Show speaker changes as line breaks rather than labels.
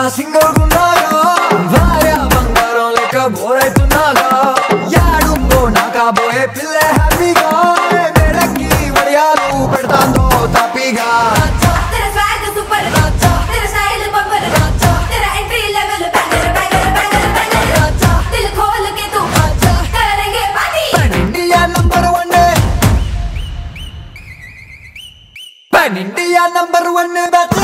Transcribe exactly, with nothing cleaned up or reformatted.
single గున్నాగా భార్య బంగారం లెక్క బోరైతున్నాగా యాడుందో నా కాబోయే పిల్లే హ్యాపీగా మెడకి వడియాలు పెడతాందో తప్పిగా इंडिया नंबर वन में